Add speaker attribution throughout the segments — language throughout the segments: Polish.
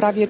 Speaker 1: prawie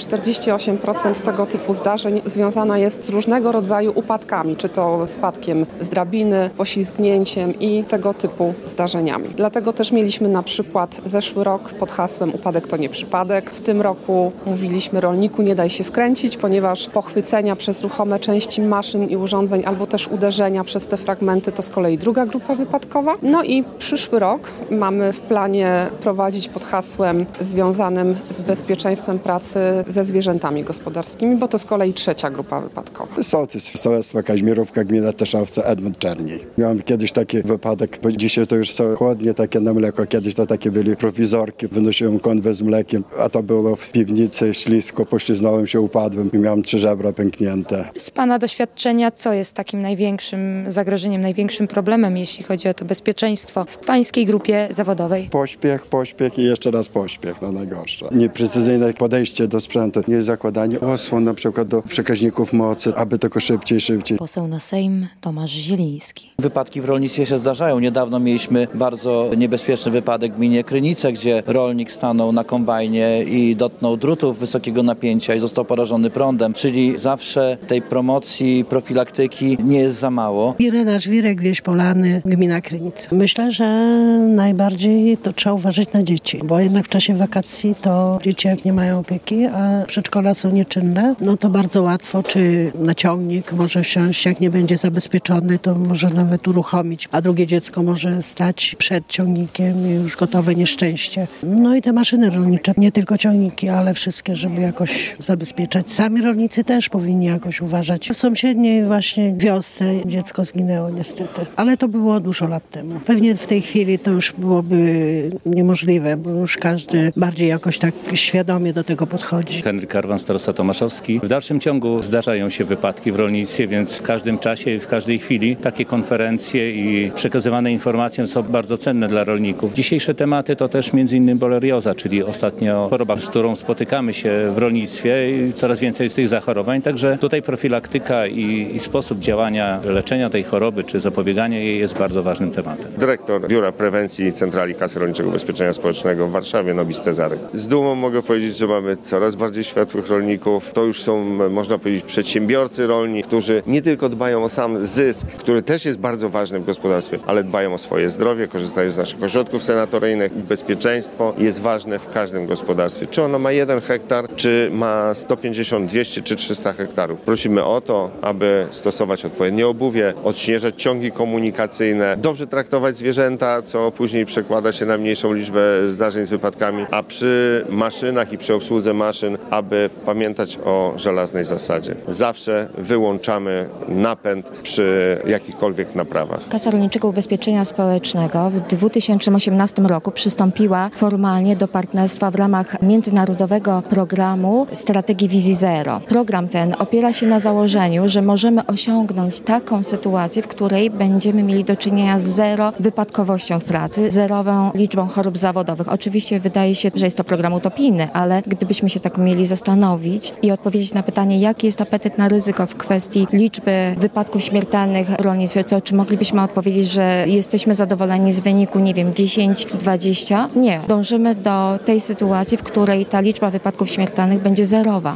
Speaker 1: 48% tego typu zdarzeń związana jest z różnego rodzaju upadkami, czy to spadkiem z drabiny, poślizgnięciem i tego typu zdarzeniami. Dlatego też mieliśmy na przykład zeszły rok pod hasłem "Upadek to nie przypadek". W tym roku mówiliśmy rolniku nie daj się wkręcić, ponieważ pochwycenia przez ruchome części maszyn i urządzeń albo też uderzenia przez te fragmenty to z kolei druga grupa wypadkowa. No i przyszły rok mamy w planie prowadzić pod hasłem związanym z bezpieczeństwem pracy ze zwierzętami gospodarskimi, bo to z kolei trzecia grupa wypadkowa.
Speaker 2: Sołtys, Sołectwo Kaźmirówka, gmina Teszowce, Edmund Czerniej. Miałem kiedyś taki wypadek, bo dzisiaj to już są chłodnie takie na mleko, kiedyś to takie byli prowizorki, wynosiłem konwę z mlekiem, a to było w piwnicy, ślisko, pośliznąłem się, upadłem i miałem 3 żebra pęknięte.
Speaker 3: Z Pana doświadczenia, co jest takim największym zagrożeniem, największym problemem, jeśli chodzi o to bezpieczeństwo w Pańskiej grupie zawodowej?
Speaker 2: Pośpiech i jeszcze raz pośpiech, no najgorsze. Nieprecyzyjne podejście do sprzętu, nie zakładanie osłon na przykład do przekaźników mocy, aby tylko szybciej.
Speaker 3: Poseł na Sejm Tomasz Zieliński.
Speaker 4: Wypadki w rolnictwie się zdarzają. Niedawno mieliśmy bardzo niebezpieczny wypadek w gminie Krynice, gdzie rolnik stanął na kombajnie i dotknął drutów wysokiego napięcia i został porażony prądem. Czyli zawsze tej promocji, profilaktyki nie jest za mało.
Speaker 5: Irena Żwirek, Wieś Polany, gmina Krynice. Myślę, że najbardziej to trzeba uważać na dzieci, bo jednak w czasie wakacji to dzieci jak nie mają opieki, a przedszkola są nieczynne, no to bardzo łatwo, czy na ciągnik może wsiąść, jak nie będzie zabezpieczony, to może nawet uruchomić, a drugie dziecko może stać przed ciągnikiem i już gotowe nieszczęście. No i te maszyny rolnicze, nie tylko ciągniki, ale wszystkie, żeby jakoś zabezpieczać. Sami rolnicy też powinni jakoś uważać. W sąsiedniej właśnie wiosce dziecko zginęło niestety, ale to było dużo lat temu. Pewnie w tej chwili to już byłoby niemożliwe, bo już każdy bardziej jakoś tak świadomie do tego podchodzi.
Speaker 6: Henryk Karwan, starosta tomaszowski. W dalszym ciągu zdarzają się wypadki w rolnictwie, więc w każdym czasie i w każdej chwili takie konferencje i przekazywane informacje są bardzo cenne dla rolników. Dzisiejsze tematy to też m.in. borelioza, czyli ostatnio choroba, z którą spotykamy się w rolnictwie i coraz więcej jest tych zachorowań, także tutaj profilaktyka i sposób działania, leczenia tej choroby czy zapobiegania jej jest bardzo ważnym tematem.
Speaker 7: Dyrektor Biura Prewencji Centrali Kasy Rolniczego Ubezpieczenia Społecznego w Warszawie, Nobis Cezary. Z dumą mogę powiedzieć, że mamy coraz bardziej światłych rolników. To już są, można powiedzieć, przedsiębiorcy rolni, którzy nie tylko dbają o sam zysk, który też jest bardzo ważny w gospodarstwie, ale dbają o swoje zdrowie, korzystają z naszych ośrodków sanatoryjnych. Bezpieczeństwo jest ważne w każdym gospodarstwie. Czy ono ma 1 hektar, czy ma 150, 200 czy 300 hektarów. Prosimy o to, aby stosować odpowiednie obuwie, odśnieżać ciągi komunikacyjne, dobrze traktować zwierzęta, co później przekłada się na mniejszą liczbę zdarzeń z wypadkami, a przy maszynach i przy obsłudze maszyn, aby pamiętać o żelaznej zasadzie. Zawsze wyłączamy napęd przy jakichkolwiek naprawach.
Speaker 8: Kasa Rolniczego Ubezpieczenia Społecznego w 2018 roku przystąpiła formalnie do partnerstwa w ramach międzynarodowego programu Strategii Wizji Zero. Program ten opiera się na założeniu, że możemy osiągnąć taką sytuację, w której będziemy mieli do czynienia z zero wypadkowością w pracy, zerową liczbą chorób zawodowych. Oczywiście wydaje się, że jest to program utopijny, ale gdybyśmy się tak mieli zastanowić i odpowiedzieć na pytanie, jaki jest apetyt na ryzyko w kwestii liczby wypadków śmiertelnych w rolnictwie, to czy moglibyśmy odpowiedzieć, że jesteśmy zadowoleni z wyniku, 10, 20? Nie. Dążymy do tej sytuacji, w której ta liczba wypadków śmiertelnych będzie zerowa.